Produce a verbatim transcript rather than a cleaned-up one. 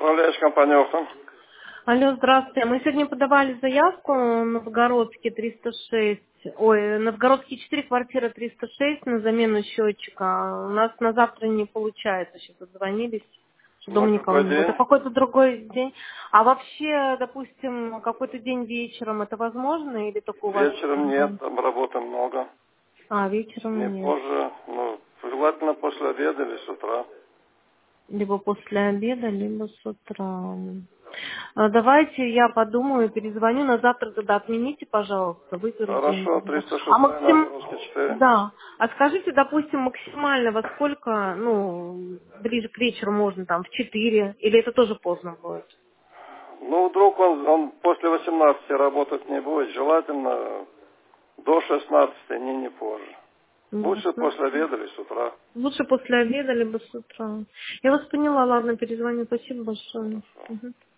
Управляющая компания «Охта». Алло, здравствуйте. Мы сегодня подавали заявку на Новгородский триста шесть, ой, Новгородский четыре, квартира триста шесть на замену счетчика. У нас на завтра не получается, сейчас отзвонились, что дома На никого какой не будет. день? А какой-то другой день. А вообще, допустим, какой-то день вечером это возможно или только у вас? Вечером нет, там работы много. А, Не вечером нет. позже, ну, желательно после обеда или с утра. Либо после обеда, либо с утра. А, Давайте я подумаю, перезвоню на завтра, тогда отмените, пожалуйста, выперу Хорошо, деньги. триста А шесть максим... Новгородский четыре. Да. А скажите, допустим, максимально во сколько, ну, ближе к вечеру можно, там, в четыре, или это тоже поздно будет? Ну, вдруг он, он после восемнадцати работать не будет, желательно до шестнадцати, не, не позже. Лучше Ясно. после обеда или с утра. Лучше после обеда, либо с утра. Я вас поняла, ладно, перезвоню. Спасибо большое. Хорошо. Мгм.